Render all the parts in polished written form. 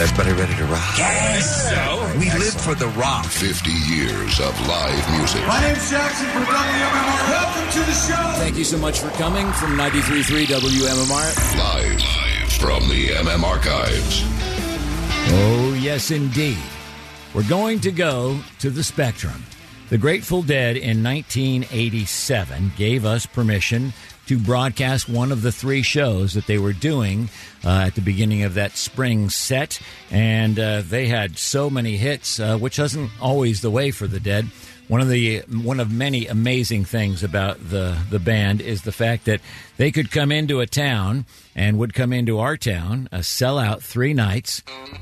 Everybody ready to rock? Yes! So? We live for the rock. 50 years of live music. My name's Jackson from WMMR. Welcome to the show. Thank you so much for coming from 93.3 WMMR. Live from the MM Archives. Oh, yes, indeed. We're going to go to the Spectrum. The Grateful Dead in 1987 gave us permission to broadcast one of the three shows that they were doing at the beginning of that spring set. And they had so many hits, which wasn't always the way for the Dead. One of many amazing things about the band is the fact that they could come into a town and would come into our town, sell out 3 nights,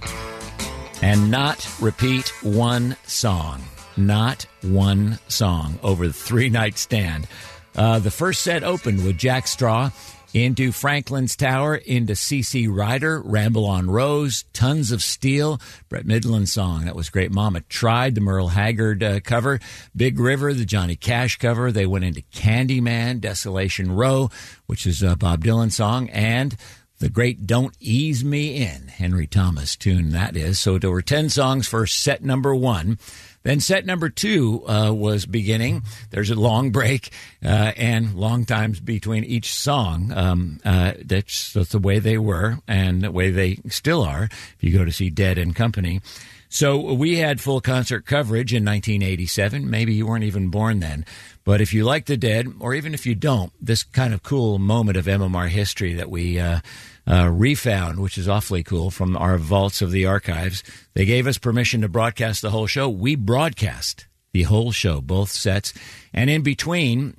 and not repeat one song. Not one song over the 3-night stand. The first set opened with Jack Straw into Franklin's Tower, into C.C. Ryder, Ramble on Rose, Tons of Steel, Brett Midland's song. That was great. Mama Tried, the Merle Haggard cover, Big River, the Johnny Cash cover. They went into Candyman, Desolation Row, which is a Bob Dylan song, and the great Don't Ease Me In, Henry Thomas tune that is. So there were 10 songs for set number 1. Then set number 2 was beginning. There's a long break and long times between each song. That's the way they were and the way they still are if you go to see Dead and Company. So we had full concert coverage in 1987. Maybe you weren't even born then. But if you like the Dead, or even if you don't, this kind of cool moment of MMR history that we refound, which is awfully cool, from our vaults of the archives. They gave us permission to broadcast the whole show. We broadcast the whole show, both sets. And in between,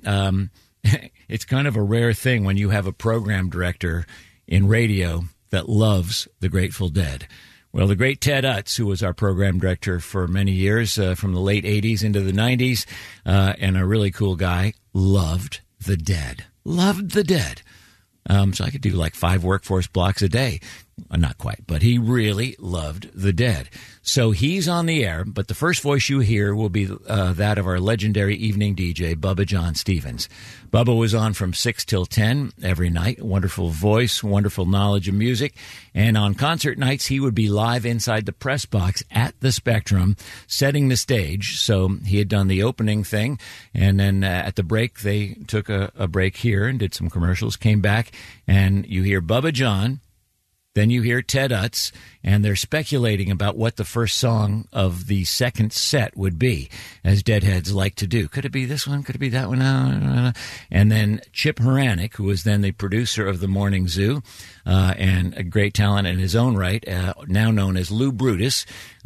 it's kind of a rare thing when you have a program director in radio that loves the Grateful Dead. Well, the great Ted Utz, who was our program director for many years, from the late 80s into the 90s, and a really cool guy, loved the Dead. Loved the Dead. So I could do like 5 workforce blocks a day. Not quite, but he really loved the Dead. So he's on the air, but the first voice you hear will be that of our legendary evening DJ, Bubba John Stevens. Bubba was on from 6 till 10 every night. Wonderful voice, wonderful knowledge of music. And on concert nights, he would be live inside the press box at the Spectrum, setting the stage. So he had done the opening thing, and then at the break, they took a break here and did some commercials, came back, and you hear Bubba John. Then you hear Ted Utz, and they're speculating about what the first song of the second set would be, as Deadheads like to do. Could it be this one? Could it be that one? And then Chip Horanek, who was then the producer of the Morning Zoo, and a great talent in his own right, now known as Lou Brutus,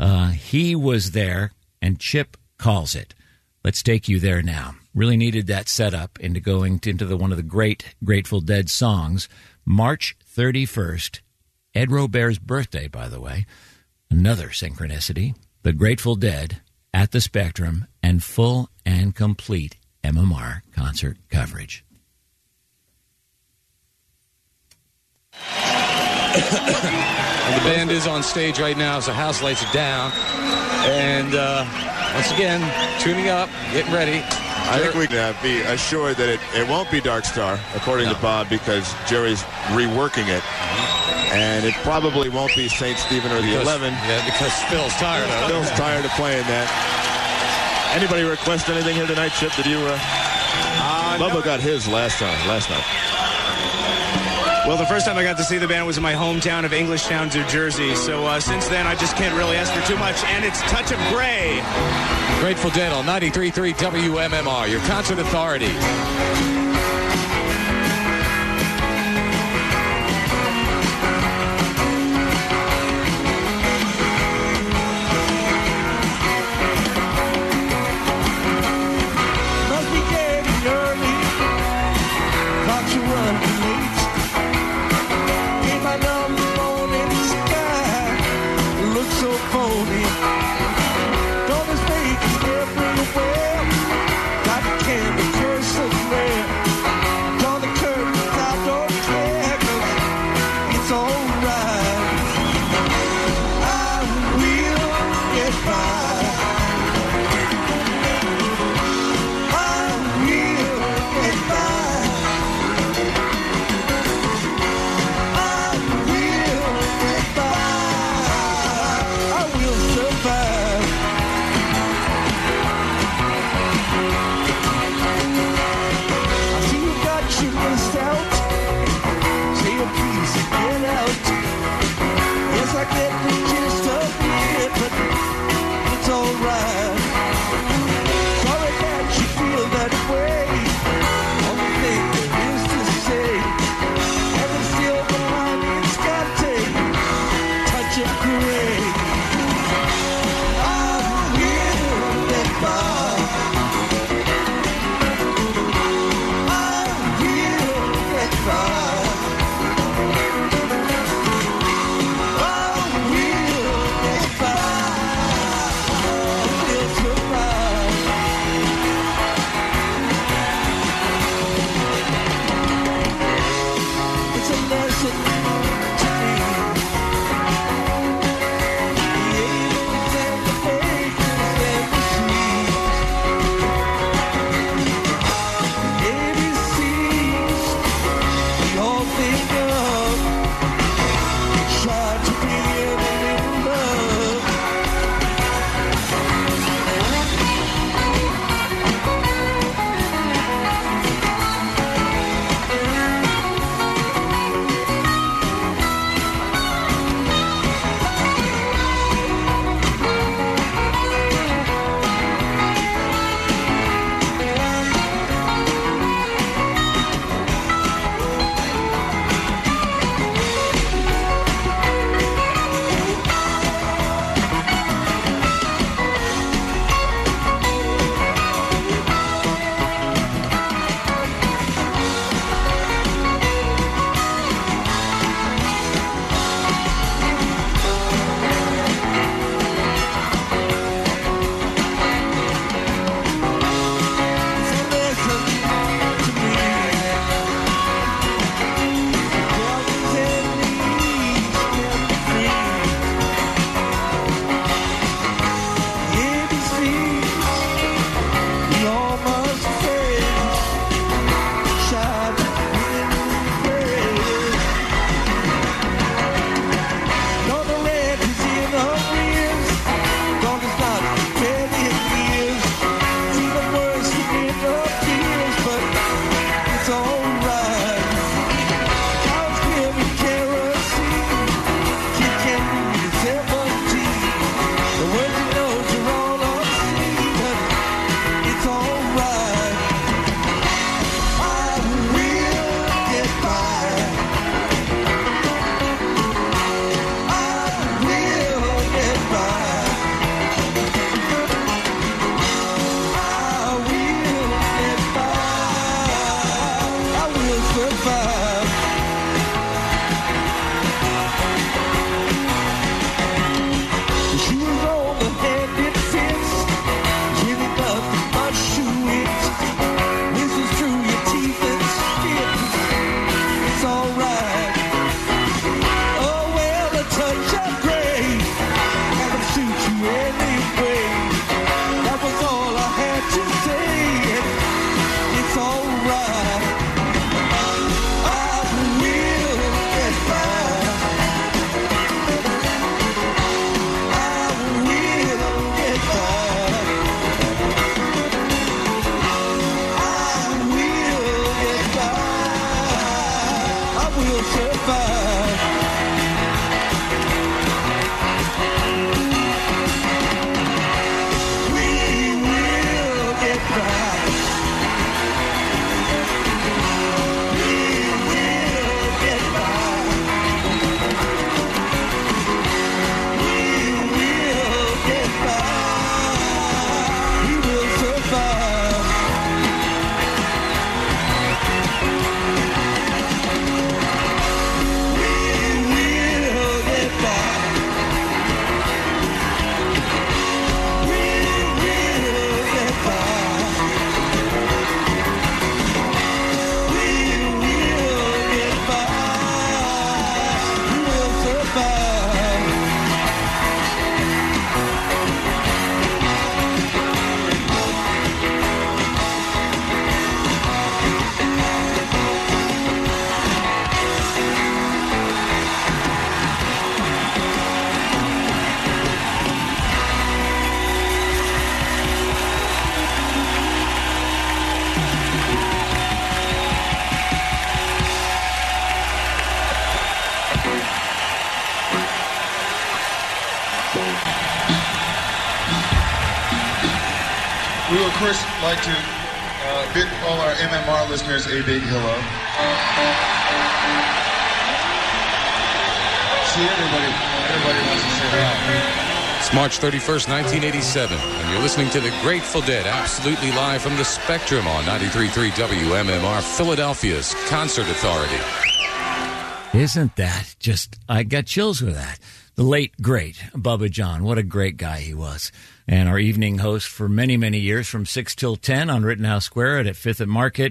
he was there, and Chip calls it. Let's take you there now. Really needed that setup into going into one of the great Grateful Dead songs, March 31st, Ed Robert's birthday, by the way. Another synchronicity. The Grateful Dead at the Spectrum and full and complete MMR concert coverage. And the band is on stage right now, so house lights are down. And once again, tuning up, getting ready. I think we can be assured that it won't be Dark Star, according to Bob, because Jerry's reworking it. And it probably won't be St. Stephen or the 11. Yeah, because Phil's tired of it. Phil's tired of playing that. Anybody request anything here tonight, Chip? Did you? Bubba got his last night. Well, the first time I got to see the band was in my hometown of Englishtown, New Jersey. So since then, I just can't really ask for too much. And it's Touch of Grey. Grateful Dead on 93.3 WMMR, your concert authority. Don't mistake everywhere. Got candy, curse and red. We would, of course, like to bid all our MMR listeners a big hello. See, everybody wants to say that. It's March 31st, 1987, and you're listening to the Grateful Dead, absolutely live from the Spectrum on 93.3 WMMR, Philadelphia's Concert Authority. Isn't that just, I got chills with that. The late, great Bubba John. What a great guy he was. And our evening host for many, many years from 6 till 10 on Rittenhouse Square at 5th at Market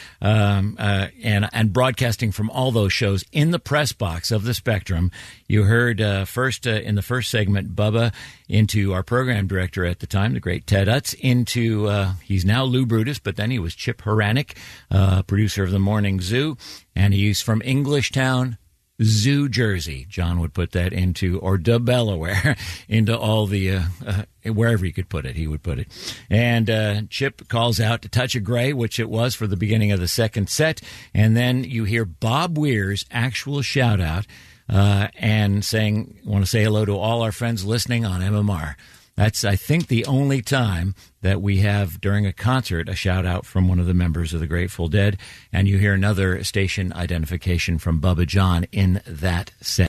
and broadcasting from all those shows in the press box of the Spectrum. You heard first in the first segment, Bubba into our program director at the time, the great Ted Utz, into, he's now Lou Brutus, but then he was Chip Haranek, producer of the Morning Zoo, and he's from Englishtown, Zoo, Jersey. John would put that into, or Delaware, into all the, wherever he could put it, he would put it. And Chip calls out to Touch of Grey, which it was for the beginning of the second set. And then you hear Bob Weir's actual shout out and saying, want to say hello to all our friends listening on MMR. That's, I think, the only time that we have during a concert a shout-out from one of the members of the Grateful Dead, and you hear another station identification from Bubba John in that set.